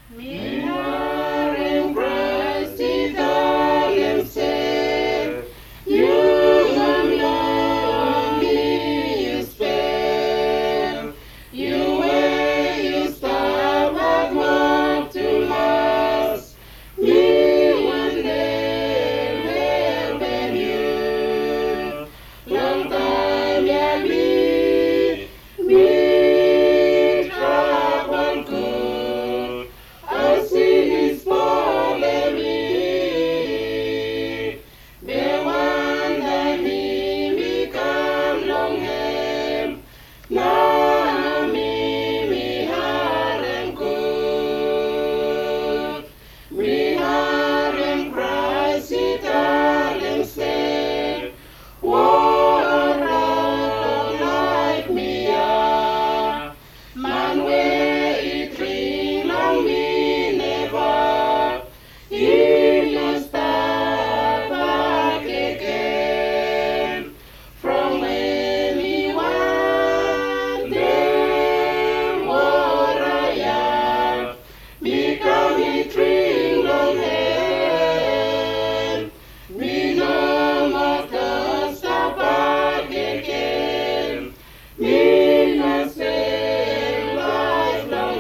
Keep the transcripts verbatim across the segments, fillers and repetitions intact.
Minaren Christ Italian say, you am young, you spare, you way you stop at work to last, me one day will when you, long time ya me, me trouble good. I see his polemic. The one that me become long him. Now me, me harem good. Me harem Christ Italian say. War like me ah. Man where it ring on me never. He must start back again. From when he was them warrior. Become it ring on him. Me no more thirst back again. Me no same lifelong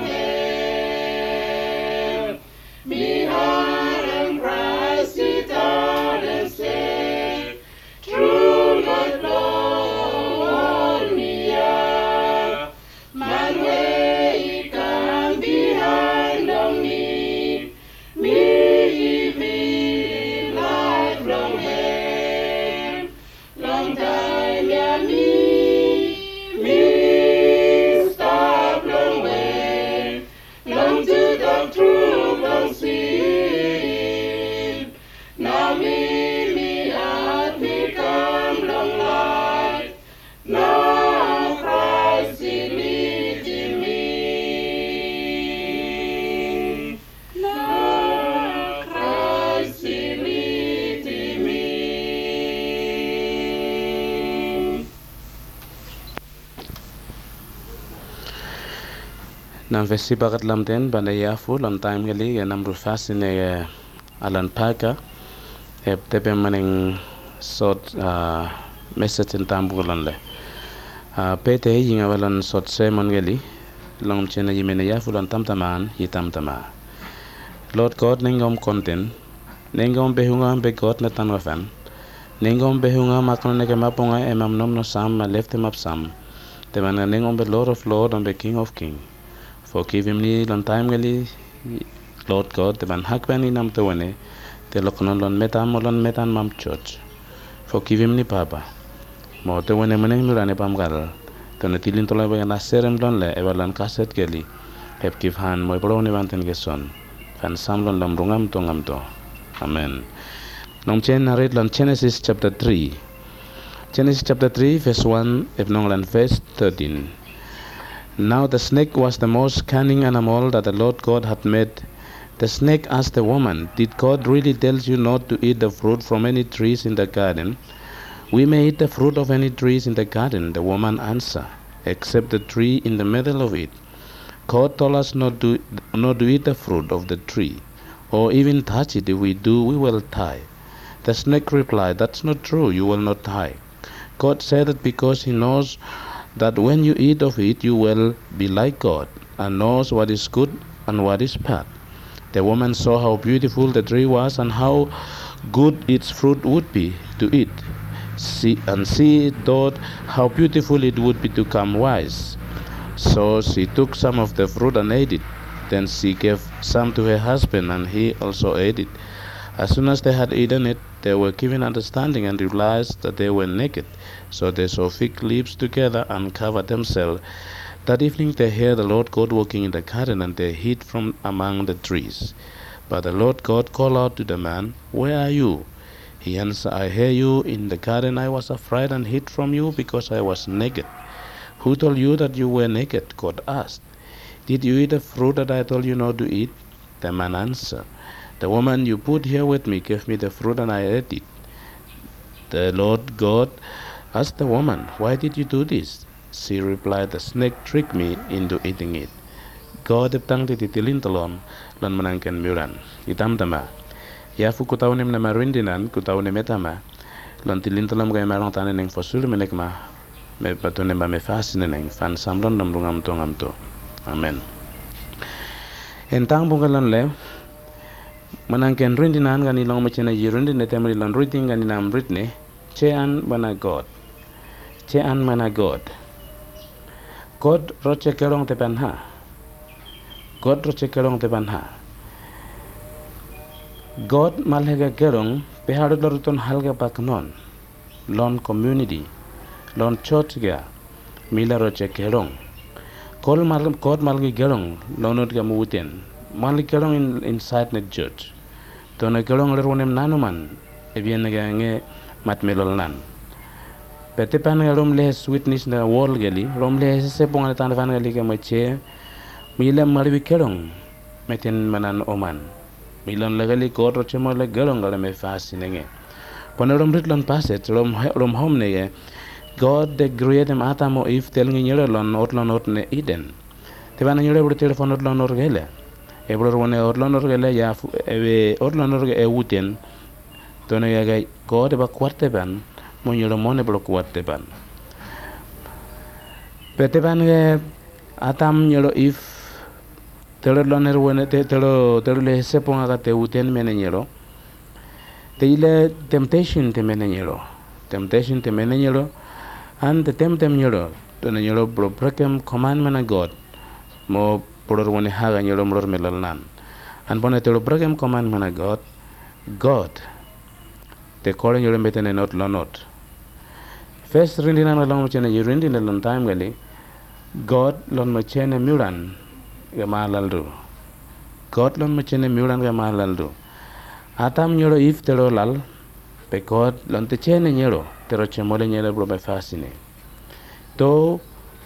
hell. Me heart and Christ Italian say, true my Lord me ah. Man way he come behind on me. Me be lifelong hell. Long time ya me, me stop long way, long to the truth long sin. Now me, me heart become long life. Now Christ is leading me. Now Christ is leading me. Nan vesi bagat lamden bana yafu lan time gali ya namru fasine alan paka ep tepe maning sot message in tambulan le pete yinga walan sot semon gali long chena yimene yafu lan tamtaman yi tamtama Lord God nengom content nengom behunga be God na tanwafan nengom behunga makon neke mapunga emam nom no sam ma left him up sam temana nengom be Lord of Lord and be King of King Forgive him ni long time gali Lord God teman hakbani nam tawane te lokonon lon metan molon metan mam church Forgive him ni papa mo te wene meneng nurane pam gal te ne tilin tolay ba na serem lon le ewalan kaset gali hep give han mo pro ni banten geson fan sam lon lam rungam to ngam to amen nong chen narit lon Genesis chapter three Genesis chapter three verse one if nong lan verse thirteen Now the snake was the most cunning animal that the Lord God had made. The snake asked the woman, Did God really tell you not to eat the fruit from any trees in the garden? We may eat the fruit of any trees in the garden, the woman answered, except the tree in the middle of it. God told us not to, not to eat the fruit of the tree, or even touch it. If we do, we will die. The snake replied, That's not true, you will not die. God said it because he knows that when you eat of it, you will be like God, and knows what is good and what is bad. The woman saw how beautiful the tree was, and how good its fruit would be to eat. See, and she thought how beautiful it would be to become wise. So she took some of the fruit and ate it. Then she gave some to her husband, and he also ate it. As soon as they had eaten it, they were given understanding and realized that they were naked. So they sewed fig leaves together and covered themselves. That evening they heard the Lord God walking in the garden, and they hid from among the trees. But the Lord God called out to the man, Where are you? He answered, I hear you in the garden. I was afraid and hid from you because I was naked. Who told you that you were naked? God asked. Did you eat the fruit that I told you not to eat? The man answered, The woman you put here with me gave me the fruit, and I ate it. The Lord God asked the woman, Why did you do this? She replied, The snake tricked me into eating it. God tang ti titilin telom lan menangkan miuran itam tama ya fu ku tawnem na marindinan ku tawne metama lan tilin telam kay marang tanen ning fosul menek ma me patone ba me fasine ning fan samlon nam lungam to ngam to amen entang bungalan le menangkan rindinan gani long machena yirundi ne temri lan reading gani nam ritne chean mana God chean mana God God roche kerong te panha God roche kerong te panha God malhega kerong pehadu loruton halga paknon lon community lon church ga mila roche kerong kol mal God malgi kerong lonot ga muten malgi kerong in inside the church to na kerong lerwonem nanuman ebien ga nge mat melol nan pete pan rom les witness na wall gali rom les se ponga tan fan gali ke mache mila marwi kerong meten manan oman milon lagali ko roche mo le gerong gale me fascinenge ponerom ritlon paset rom rom hom ne God de create em atamo if telngi nyere lon otlon otne eden te ban nyere bur telephone otlon or gele e bur woni otlon or gele ya e otlon or e wuten to ne ga God ba kwarte ban mo nyere mo ne bur kwarte ban pete ban ge atam nyero if telo loner wone te telo telo le seponga ka te uten menenero te ile temptation te menenero temptation te menenero and the temptem nyero to nyero bro breakem commandment of God mo por wone haga nyero mlor melal nan and bone telo breakem commandment of God God te kore nyero metene not lonot first rindina na long chene yurindina lon time gali God lon mo chene muran Gamalaldu God lon machene miuran gamalaldu atam nyoro if tero lal pe God lon te chene nyoro tero chemole nyelo bro be fascine to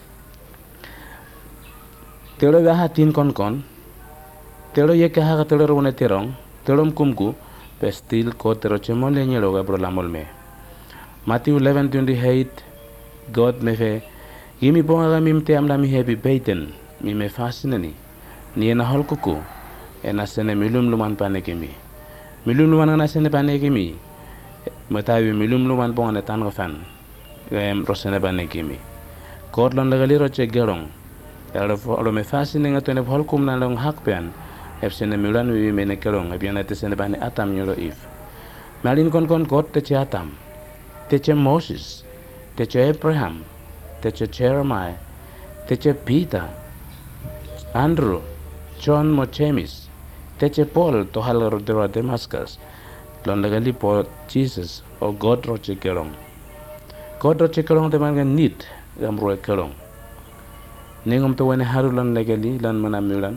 tero ga hatin kon kon tero ye ka ha tero rone terong terom kumku pe still ko tero chemole nyelo ga bro lamol me Matthew eleven twenty-eight God me fe gimi bonga ga mim te amla mi happy baiten mi me fascinani ni na hol kuku ena sene milum luman panekimi milum luman na sene panekimi matawi milum luman bonga tan go fan em rosene panekimi kodlon lagali roche gerong elo lo me fascine ngatone hol kum na long hakpen ef sene milan wi me ne kerong abiana te sene bane atam nyolo if malin kon kon god te atam te che Moses te che Abraham te che Jeremiah te che Peter Andrew, John Mochemis, teche Paul to halor de Damascus, lon lagali po Jesus o God roche kerong. God roche kerong te mangan nit gam roe kerong. Ningom to wene haru lon lagali lan manamulan.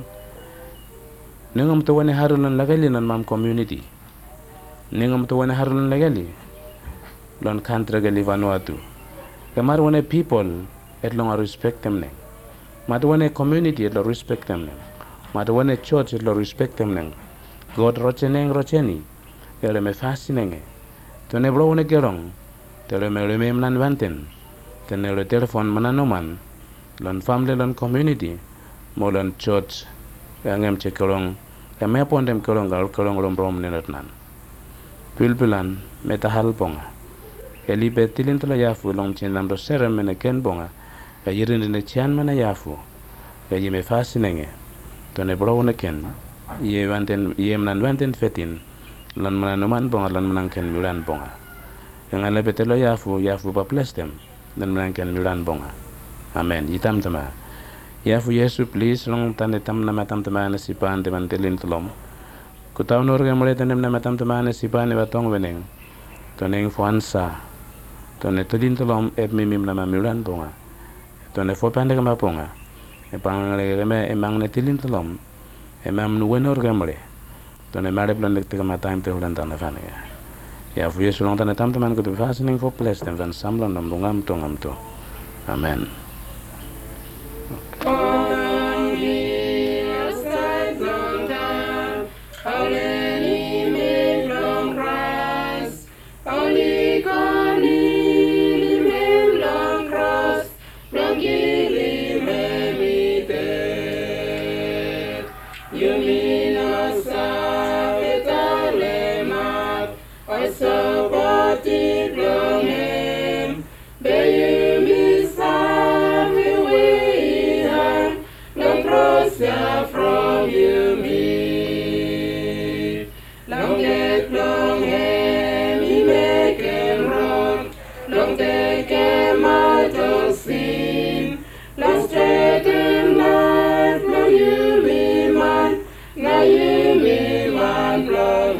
Ningom to wene haru lon lagali lan mam community. Ningom to wene haru lon lagali lon country gali Vanuatu. Kamar wene people et long respect them ne. Madwane community lo respect them neng. Madwane church lo respect them neng. God roche neng roche ni. Ele me fascinenge. Tone bro one gerong. Tele me le mem nan vanten. Tene le telephone mananoman. Lon family lon community. Mo lon church. Angem che kerong. Ya me pondem kerong gal kerong lom brom nenot nan. Pilpilan meta halponga. Eli betilin tla yafu long chen lam do serem mene ken bonga. Ka yirin ne chian mana yafu ka yime fascinenge to ne bro ne ken ye wanten yem nan wanten fetin lan mana no man bonga lan manan ken milan bonga yang ala betelo yafu yafu ba plestem lan manan ken milan bonga amen yitam tama yafu yesu please long tane tam na matam tama na sipan de man telin tlom ku taw nor ga mole tanem na matam tama na sipan ne batong weneng to neng fuansa to ne telin tlom e mimim na milan bonga tone fo pande kama ponga e pangale reme e mangne tilin tolom e mam nu wenor gamre tone mare plan de kama time te hulan tan fane ya fu yesu long tan tam tam ko de fasting for place den van samlon nam ngam to ngam to amen You mean us Lemat, I supported long him, Be you me way long cross from you me. Long get long him, he make him wrong, long take him out of sin, long straight him life, long you me man, now you me man, long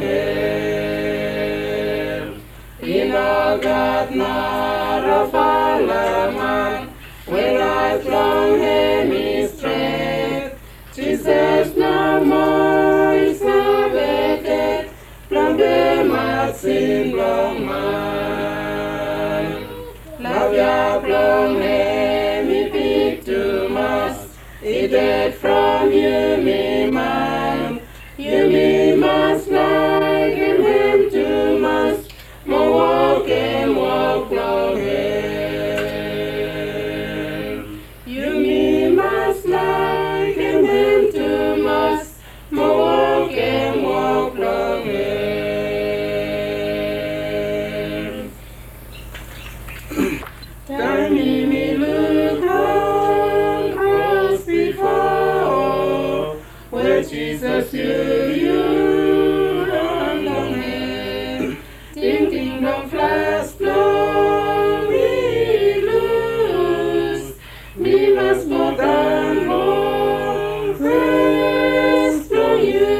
him. In all God not a follow man, when life long him is straight, Jesus no more is salvated, long them at sin long man. Love ya long him, he pick too much, he dead from you me man, you me must like him, him too much, more walk him walk long him. You me must like him, him too much, more walk him walk long him. Time me me look long cross before, where Jesus you, you run long him, thinking long flash long we lose, we must go down long rest from you.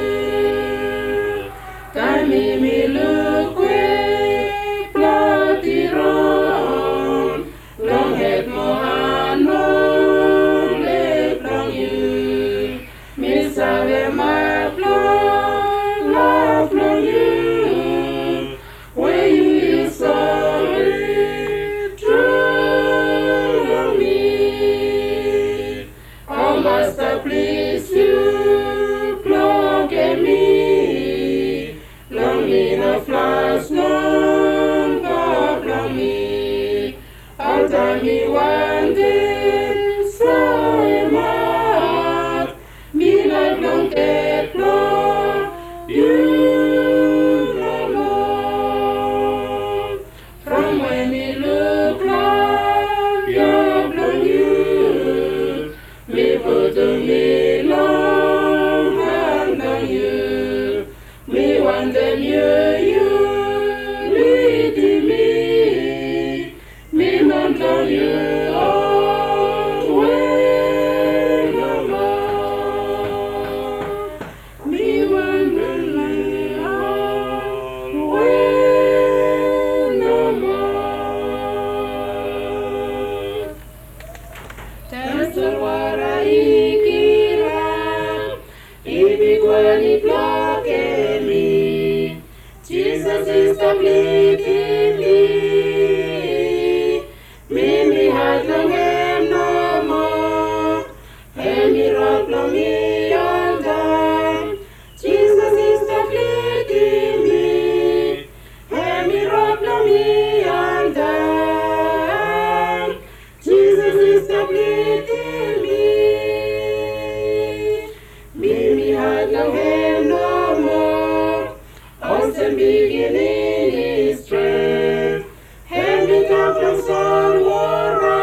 Time me me look way bloody road, long head more hand long leg long you, me save my long love long you, where you is sorry true long me. Oh Master please you plug me, long me no flash long God long me, all time me one day so am I, me not long get long you no more. From when me look like you long you, me put to me long hand on you, me want them you, you lead me, me want on you all way no more, me want on you all way no more. Tersuara ikira, ibigwani plakemi, Jesus is the bleeding me, me had long him no more, me rock long me all down, Jesus is the bleeding me, me rock long me all down, Jesus is the bleeding me, me me had long him no more, awesome beginning is strength, him me talk long soul wara,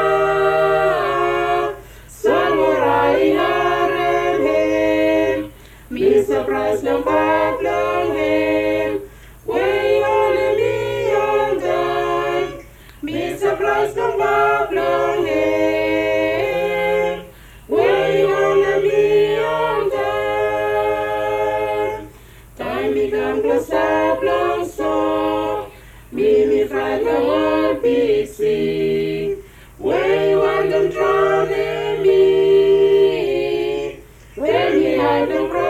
soul wara iharem him, me surprise long back long him, way only me all done, me surprise long back long him, way only me all done. Time become close up long so, me me fright the whole big sea, way one them drowning me, when me hide them